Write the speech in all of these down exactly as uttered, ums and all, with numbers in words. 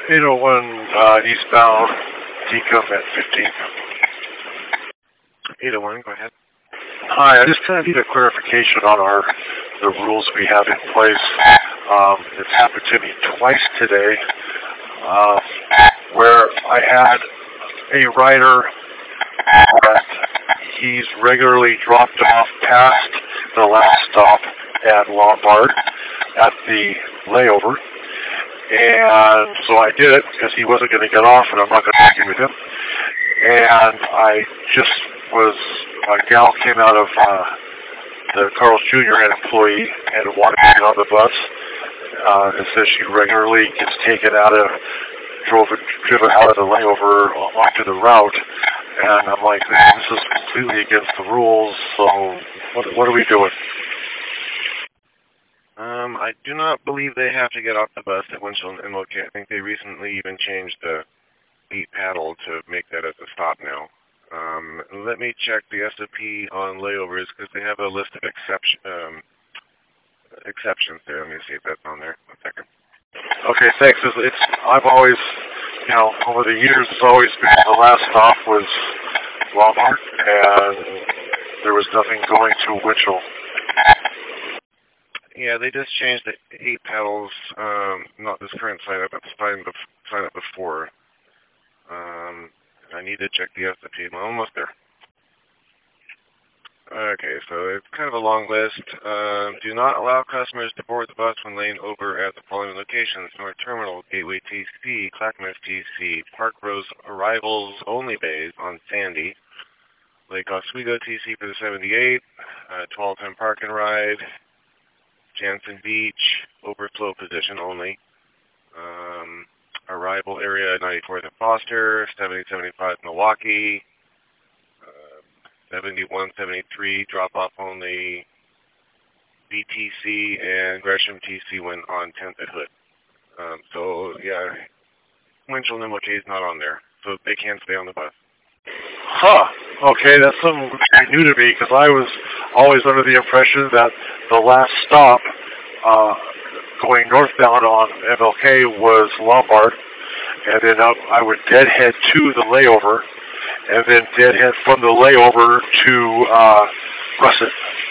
eight oh one uh, eastbound, Tecum at fifteen. eight oh one, go ahead. Hi, I just kind of need a clarification on our the rules we have in place. Um, it's happened to me twice today, uh, where I had a rider that he's regularly dropped off past the last stop at Lombard at the layover. And so I did it because he wasn't going to get off and I'm not going to argue with him. And I just was, a gal came out of uh, the Carl's Junior an employee and wanted to get on the bus. Uh, it says she regularly gets taken out of, drove it, driven out of the layover onto the route. And I'm like, this is completely against the rules, so what, what are we doing? Um, I do not believe they have to get off the bus at Winchell and M L K. I think they recently even changed the eight paddle to make that as a stop now. Um, let me check the S O P on layovers because they have a list of exception, um, exceptions there. Let me see if that's on there. One second. Okay, thanks. It's, it's I've always, you know, over the years, it's always been the last stop was Walmart, and there was nothing going to Winchell. Yeah, they just changed the eight paddles, um, not this current sign up, but the sign, bef- sign up before. Um, I need to check the S O P. I'm almost there. Okay, so it's kind of a long list. Um, do not allow customers to board the bus when laying over at the following locations: North Terminal, Gateway T C, Clackamas T C, Park Rose Arrivals Only Bays on Sandy, Lake Oswego T C for the seventy-eight, uh, twelve ten Park and Ride, Jansen Beach, overflow position only, um, arrival area ninety-fourth and Foster, seventy seventy-five Milwaukee, seventy-one seventy-three drop-off only, B T C and Gresham T C went on tenth at Hood. Um, so, yeah, Winchell and M L K is not on there, so they can't stay on the bus. Huh. Okay, that's something new to me because I was always under the impression that the last stop uh, going northbound on M L K was Lombard, and then I, I would deadhead to the layover, and then deadhead from the layover to uh, Russet.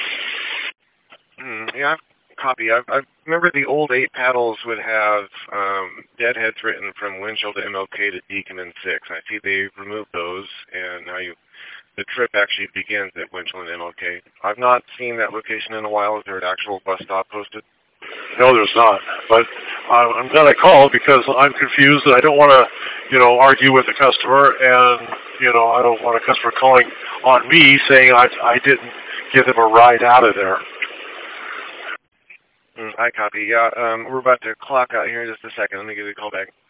Mm, yeah, I've copy. I, I remember the old eight paddles would have um, deadheads written from Winchell to M L K to Deacon and six. I see they removed those, and now you, the trip actually begins at Winchell and M L K. I've not seen that location in a while. Is there an actual bus stop posted? No, there's not. But uh, I'm glad I called because I'm confused and I don't want to, you know, argue with the customer, and you know, I don't want a customer calling on me saying I I didn't give them a ride out of there. Mm, I copy. Yeah, um, we're about to clock out here in just a second. Let me give you a call back.